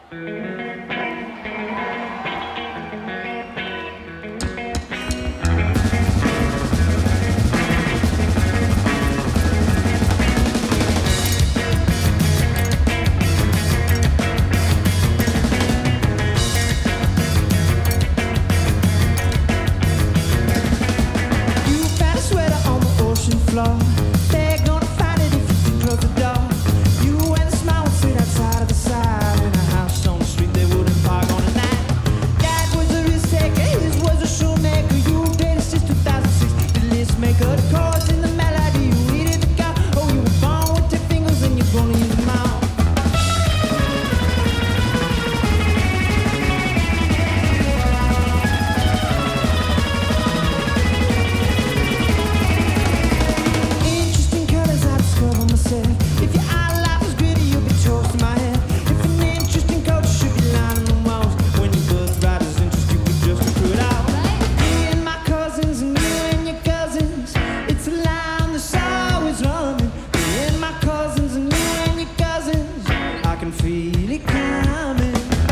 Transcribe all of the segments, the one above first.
They're gonna find it if you close the door. You and a smile would sit outside of the side in a house on the street they wouldn't park on a night. Dad was a risk taker, his was a shoemaker. You dated since 2006, the list maker, the chords in the melody. You needed the guy, oh you were born with your fingers and you're gonna use them out. If your eye life was gritty, you'll be toast in my head. If an interesting culture should be lining the walls, when your birthright is interest, you could just accrue it out. Me and my cousins, and you and your cousins, it's a line that's always running. Me and my cousins, and you and your cousins, I can feel it coming.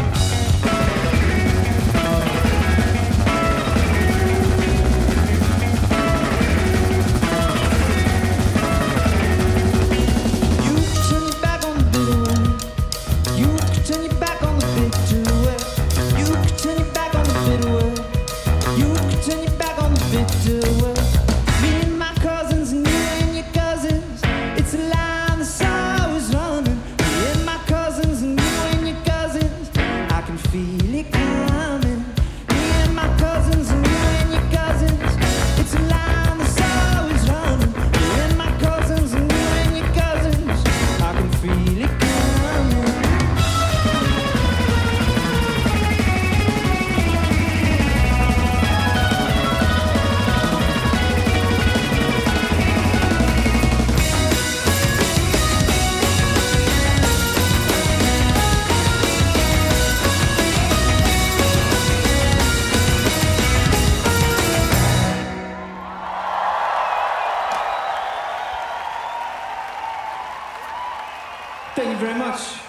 Me and my cousins and you and your cousins, it's a line that's always running. Me and my cousins and you and your cousins, I can feel it coming. Me and my cousins and you and your cousins, it's a line that's always running. Me and my cousins and you and your cousins, I can feel it coming. Thank you very much.